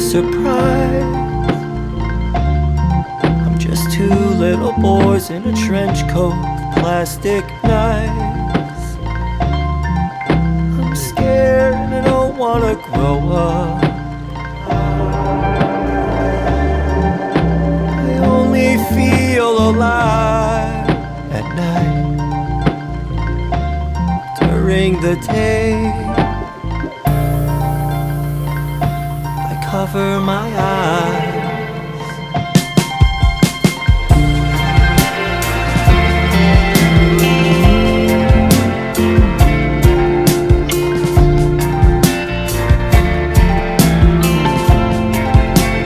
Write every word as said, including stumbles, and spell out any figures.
surprise. I'm just two little boys in a trench coat with plastic knives. I'm scared and I don't wanna grow up. I only feel alive at night. During the day, I cover my eyes.